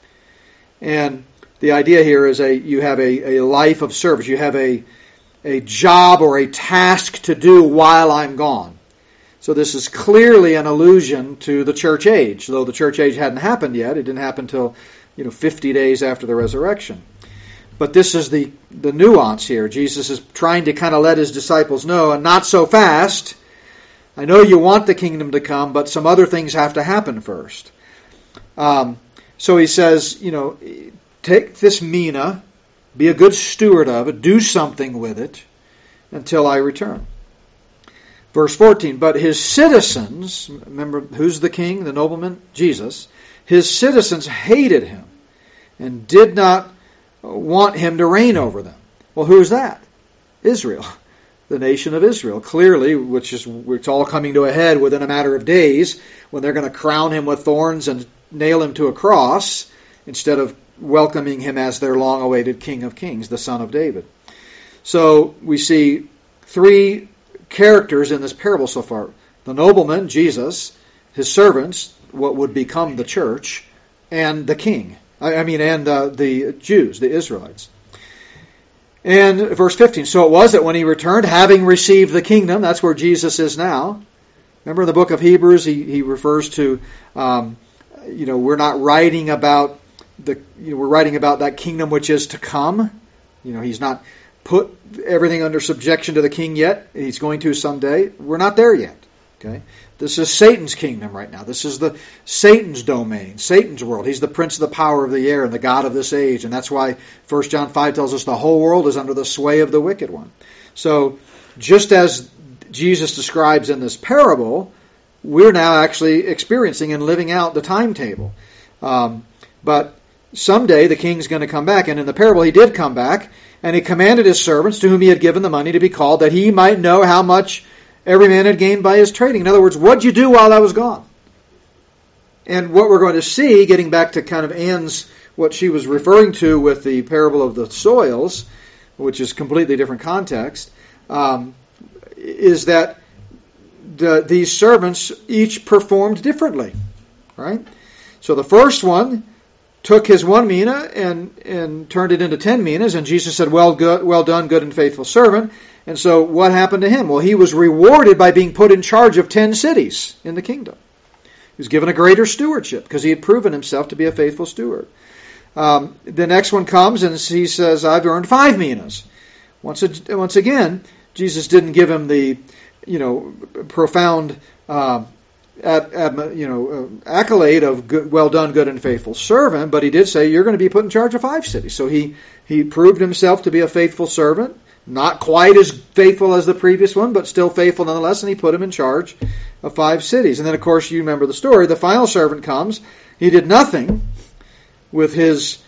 And the idea here is a you have a, a life of service. You have a, a job or a task to do while I'm gone. So this is clearly an allusion to the church age, though the church age hadn't happened yet. It didn't happen until, you know, fifty days after the resurrection. But this is the, the nuance here. Jesus is trying to kind of let his disciples know, and not so fast. I know you want the kingdom to come, but some other things have to happen first. Um, so he says, you know, take this mina, be a good steward of it, do something with it until I return. Verse fourteen, but his citizens, remember who's the king, the nobleman? Jesus. His citizens hated him and did not want him to reign over them. Well, who is that? Israel, the nation of Israel, clearly, which is it's all coming to a head within a matter of days when they're going to crown him with thorns and nail him to a cross instead of welcoming him as their long-awaited King of Kings, the Son of David. So we see three characters in this parable so far. The nobleman, Jesus, his servants, what would become the church, and the king. I mean, and uh, the Jews, the Israelites. And verse fifteen, so it was that when he returned, having received the kingdom, that's where Jesus is now. Remember in the book of Hebrews, he, he refers to, um, you know, we're not writing about the, you know, we're writing about that kingdom which is to come. You know, he's not put everything under subjection to the king yet. He's going to someday. We're not there yet. Okay, this is Satan's kingdom right now. This is the Satan's domain, Satan's world. He's the prince of the power of the air and the god of this age, and that's why First John five tells us the whole world is under the sway of the wicked one. So, just as Jesus describes in this parable, we're now actually experiencing and living out the timetable. Um, but someday the king's going to come back, and in the parable he did come back, and he commanded his servants, to whom he had given the money, to be called, that he might know how much every man had gained by his trading. In other words, what'd you do while I was gone? And what we're going to see, getting back to kind of Anne's, what she was referring to with the parable of the soils, which is completely different context, um, is that the, these servants each performed differently, right? So the first one took his one mina and, and turned it into ten minas, and Jesus said, well, good, well done, good and faithful servant. And so what happened to him? Well, he was rewarded by being put in charge of ten cities in the kingdom. He was given a greater stewardship because he had proven himself to be a faithful steward. Um, the next one comes and he says, I've earned five minas. Once, once again, Jesus didn't give him the, you know, profound, uh, ad, ad, you know, uh, accolade of good, well done, good and faithful servant, but he did say you're going to be put in charge of five cities. So he he proved himself to be a faithful servant. Not quite as faithful as the previous one, but still faithful nonetheless, and he put him in charge of five cities. And then, of course, you remember the story. The final servant comes. He did nothing with his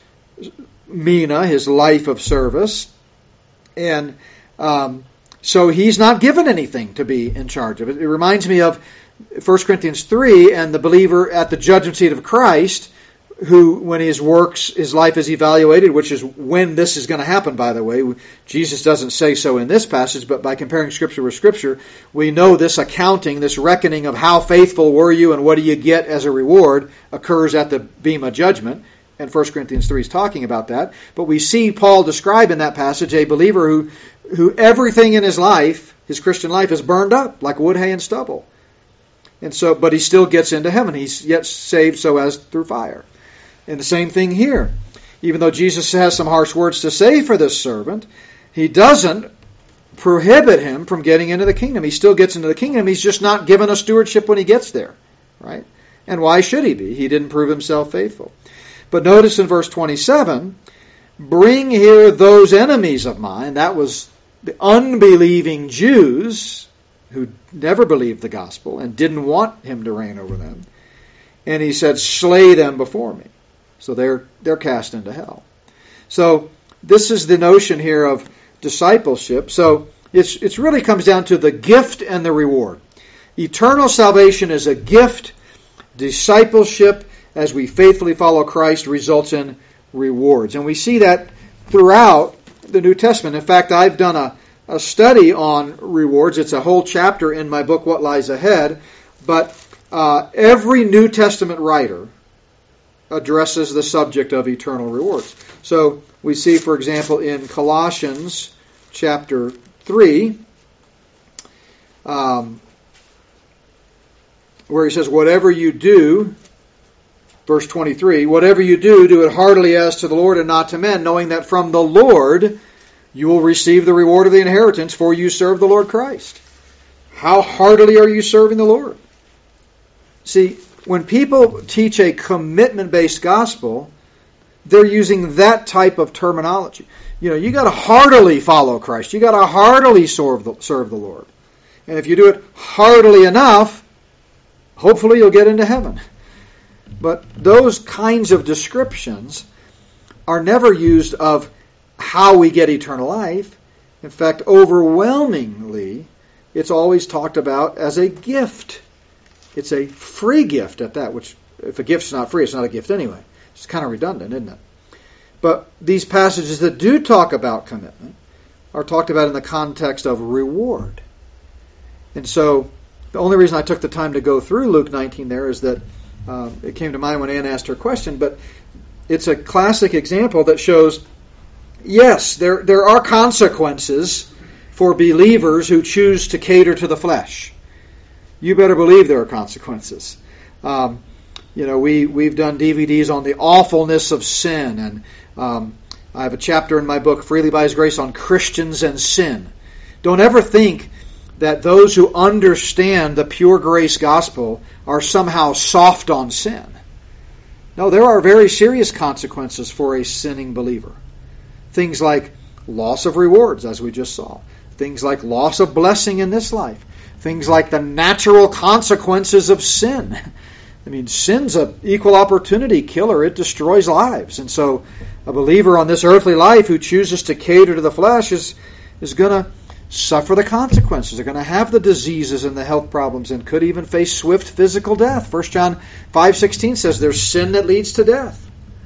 mina, his life of service, and um, so he's not given anything to be in charge of it. It reminds me of First Corinthians three and the believer at the judgment seat of Christ, who, when his works, his life is evaluated, which is when this is going to happen, by the way. Jesus doesn't say so in this passage, but by comparing Scripture with Scripture, we know this accounting, this reckoning of how faithful were you and what do you get as a reward occurs at the Bema judgment. And First Corinthians three is talking about that. But we see Paul describe in that passage a believer who, who everything in his life, his Christian life, is burned up like wood, hay, and stubble. And so, but he still gets into heaven. He's yet saved so as through fire. And the same thing here. Even though Jesus has some harsh words to say for this servant, he doesn't prohibit him from getting into the kingdom. He still gets into the kingdom. He's just not given a stewardship when he gets there, right? And why should he be? He didn't prove himself faithful. But notice in verse twenty-seven, bring here those enemies of mine. That was the unbelieving Jews who never believed the gospel and didn't want him to reign over them. And he said, slay them before me. So they're they're cast into hell. So this is the notion here of discipleship. So it's it's really comes down to the gift and the reward. Eternal salvation is a gift. Discipleship, as we faithfully follow Christ, results in rewards. And we see that throughout the New Testament. In fact, I've done a, a study on rewards. It's a whole chapter in my book, What Lies Ahead. But uh, every New Testament writer addresses the subject of eternal rewards. So we see, for example, in Colossians chapter three, um, where he says, whatever you do, verse twenty-three, whatever you do, do it heartily as to the Lord and not to men, knowing that from the Lord you will receive the reward of the inheritance, for you serve the Lord Christ. How heartily are you serving the Lord? See, when people teach a commitment-based gospel, they're using that type of terminology. You know, you got to heartily follow Christ. You got to heartily serve the, serve the Lord. And if you do it heartily enough, hopefully you'll get into heaven. But those kinds of descriptions are never used of how we get eternal life. In fact, overwhelmingly, it's always talked about as a gift. It's a free gift at that, which if a gift's not free, it's not a gift anyway. It's kind of redundant, isn't it? But these passages that do talk about commitment are talked about in the context of reward. And so the only reason I took the time to go through Luke nineteen there is that um, it came to mind when Ann asked her question, but it's a classic example that shows, yes, there, there are consequences for believers who choose to cater to the flesh. You better believe there are consequences. Um, you know, we, we've done D V Ds on the awfulness of sin, and um, I have a chapter in my book, Freely by His Grace, on Christians and sin. Don't ever think that those who understand the pure grace gospel are somehow soft on sin. No, there are very serious consequences for a sinning believer. Things like loss of rewards, as we just saw. Things like loss of blessing in this life. Things like the natural consequences of sin. I mean, sin's an equal opportunity killer. It destroys lives. And so a believer on this earthly life who chooses to cater to the flesh is, is going to suffer the consequences. They're going to have the diseases and the health problems and could even face swift physical death. First John five sixteen says there's sin that leads to death.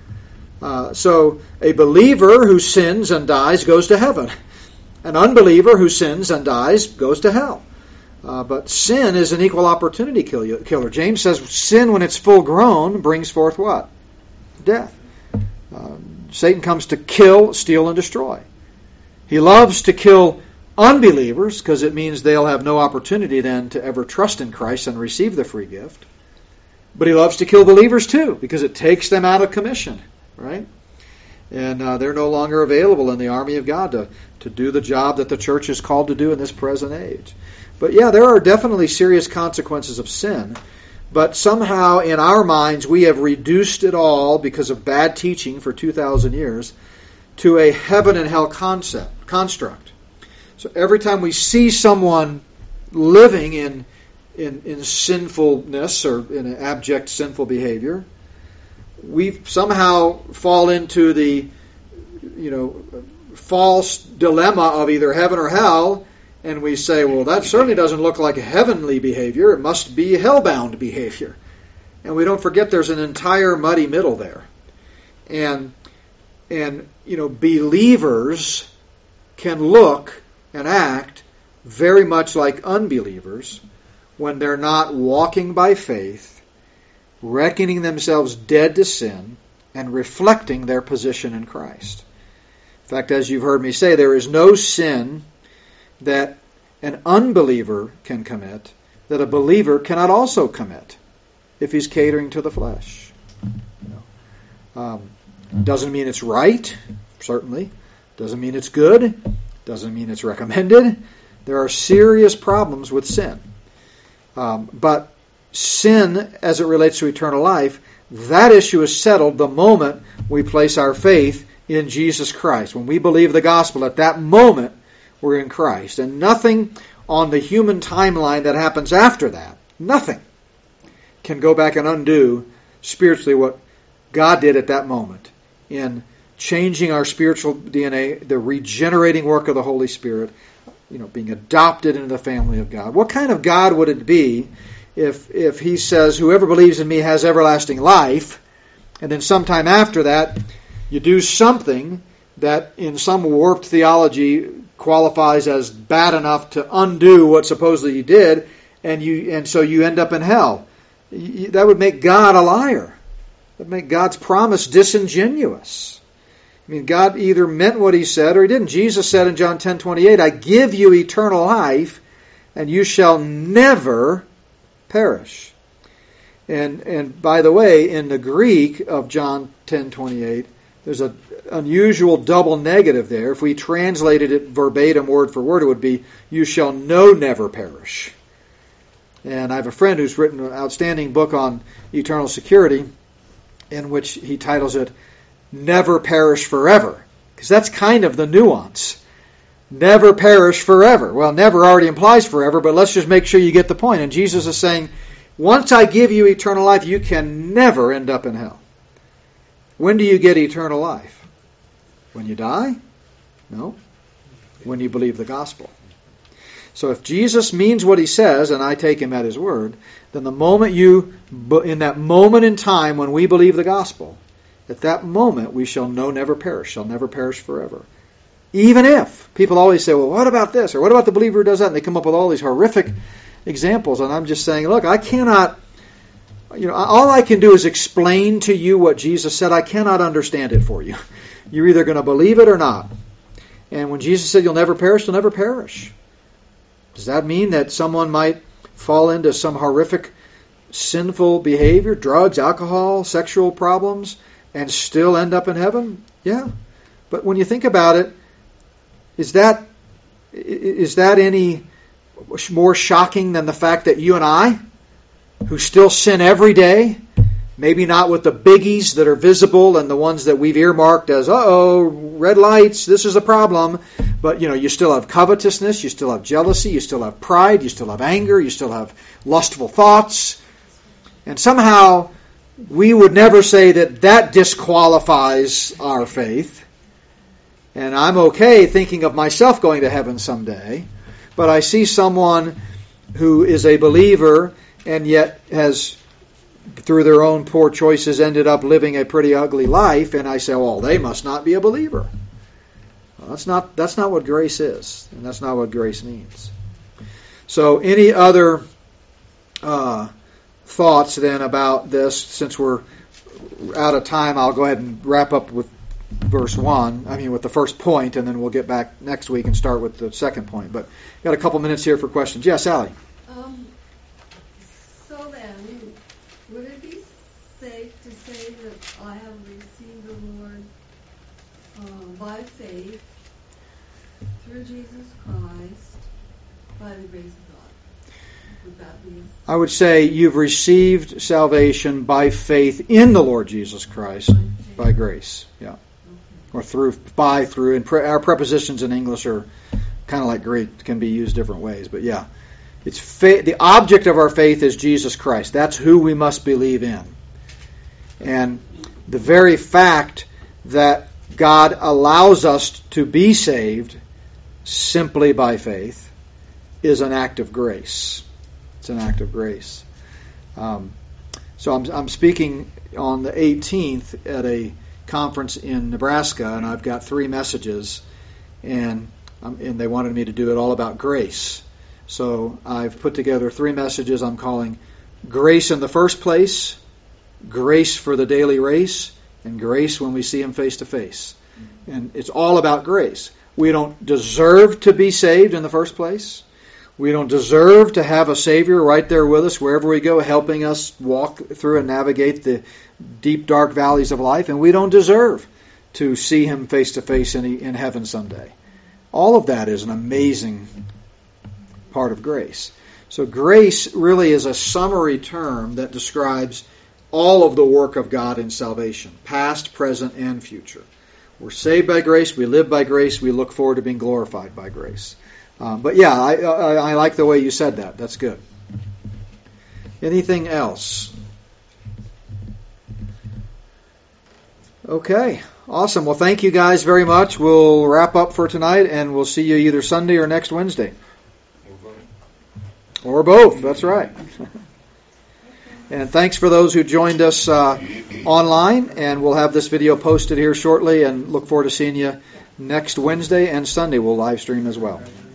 Uh, so a believer who sins and dies goes to heaven. An unbeliever who sins and dies goes to hell. Uh, but sin is an equal opportunity killer. James says sin, when it's full grown, brings forth what? Death. Uh, Satan comes to kill, steal, and destroy. He loves to kill unbelievers because it means they'll have no opportunity then to ever trust in Christ and receive the free gift. But he loves to kill believers too because it takes them out of commission, right? And uh, they're no longer available in the army of God to, to do the job that the church is called to do in this present age. But yeah, there are definitely serious consequences of sin. But somehow in our minds we have reduced it all because of bad teaching for two thousand years to a heaven and hell concept, construct. So every time we see someone living in, in, in sinfulness or in an abject sinful behavior, we somehow fall into the, you know, false dilemma of either heaven or hell, and we say, well, that certainly doesn't look like a heavenly behavior. It must be hell-bound behavior. And we don't forget there's an entire muddy middle there. And, and you know, believers can look and act very much like unbelievers when they're not walking by faith, reckoning themselves dead to sin, and reflecting their position in Christ. In fact, as you've heard me say, there is no sin that an unbeliever can commit that a believer cannot also commit if he's catering to the flesh. You know, um, doesn't mean it's right, certainly. Doesn't mean it's good. Doesn't mean it's recommended. There are serious problems with sin. Um, but sin, as it relates to eternal life, that issue is settled the moment we place our faith in Jesus Christ. When we believe the gospel, at that moment, we're in Christ. And nothing on the human timeline that happens after that, nothing, can go back and undo spiritually what God did at that moment in changing our spiritual D N A, the regenerating work of the Holy Spirit, you know, being adopted into the family of God. What kind of God would it be if if he says, whoever believes in me has everlasting life, and then sometime after that you do something that in some warped theology qualifies as bad enough to undo what supposedly you did, and you and so you end up in hell? That would make God a liar. That would make God's promise disingenuous. I mean, God either meant what he said or he didn't. Jesus said in John ten twenty-eight, I give you eternal life, and you shall never perish. And and by the way, in the Greek of John ten twenty-eight, there's an unusual double negative there. If we translated it verbatim, word for word, it would be, you shall no never perish. And I have a friend who's written an outstanding book on eternal security, in which he titles it, Never Perish Forever. Because that's kind of the nuance. Never perish forever. Well, never already implies forever, but let's just make sure you get the point. And Jesus is saying, once I give you eternal life, you can never end up in hell. When do you get eternal life? When you die? No. When you believe the gospel. So if Jesus means what he says, and I take him at his word, then the moment you, in that moment in time when we believe the gospel, at that moment we shall no never perish, shall never perish forever. Even if, people always say, well, what about this? Or what about the believer who does that? And they come up with all these horrific examples. And I'm just saying, look, I cannot, you know, all I can do is explain to you what Jesus said. I cannot understand it for you. You're either going to believe it or not. And when Jesus said you'll never perish, you'll never perish. Does that mean that someone might fall into some horrific sinful behavior, drugs, alcohol, sexual problems, and still end up in heaven? Yeah. But when you think about it, is that is that any more shocking than the fact that you and I, who still sin every day, maybe not with the biggies that are visible and the ones that we've earmarked as, uh-oh, red lights, this is a problem, but you know, you still have covetousness, you still have jealousy, you still have pride, you still have anger, you still have lustful thoughts, and somehow we would never say that that disqualifies our faith. And I'm okay thinking of myself going to heaven someday, but I see someone who is a believer and yet has, through their own poor choices, ended up living a pretty ugly life, and I say, well, they must not be a believer. Well, that's not that's not what grace is, and that's not what grace means. So any other uh, thoughts then about this? Since we're out of time, I'll go ahead and wrap up with verse one, I mean with the first point, and then we'll get back next week and start with the second point. But got a couple minutes here for questions. Yes, Sally? Um, so then, would it be safe to say that I have received the Lord uh, by faith through Jesus Christ by the grace of God? Would that be? I would say you've received salvation by faith in the Lord Jesus Christ by grace. Yeah. Or through, by, through, and pre- our prepositions in English are kind of like Greek, can be used different ways. But yeah, it's fa- the object of our faith is Jesus Christ. That's who we must believe in. And the very fact that God allows us to be saved simply by faith is an act of grace. It's an act of grace. Um, so I'm, I'm speaking on the eighteenth at a conference in Nebraska, and I've got three messages, and um, and they wanted me to do it all about grace. So I've put together three messages I'm calling Grace in the First Place, Grace for the Daily Race, and Grace when we see Him face to face. And it's all about grace. We don't deserve to be saved in the first place. We don't deserve to have a Savior right there with us wherever we go, helping us walk through and navigate the deep, dark valleys of life. And we don't deserve to see Him face to face in heaven someday. All of that is an amazing part of grace. So grace really is a summary term that describes all of the work of God in salvation, past, present, and future. We're saved by grace, we live by grace, we look forward to being glorified by grace. Um, but yeah, I, I, I like the way you said that. That's good. Anything else? Okay, awesome. Well, thank you guys very much. We'll wrap up for tonight, and we'll see you either Sunday or next Wednesday. Or both, that's right. And thanks for those who joined us uh, online, and we'll have this video posted here shortly, and look forward to seeing you next Wednesday and Sunday. We'll live stream as well.